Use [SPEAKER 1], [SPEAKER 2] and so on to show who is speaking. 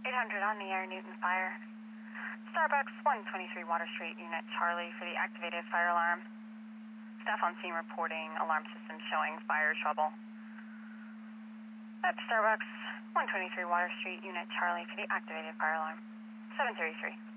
[SPEAKER 1] 800 on the air, Newton Fire. Starbucks, 123 Water Street, Unit Charlie for the activated fire alarm. Staff on scene reporting alarm system showing fire trouble. At Starbucks, 123 Water Street, Unit Charlie for the activated fire alarm. 733.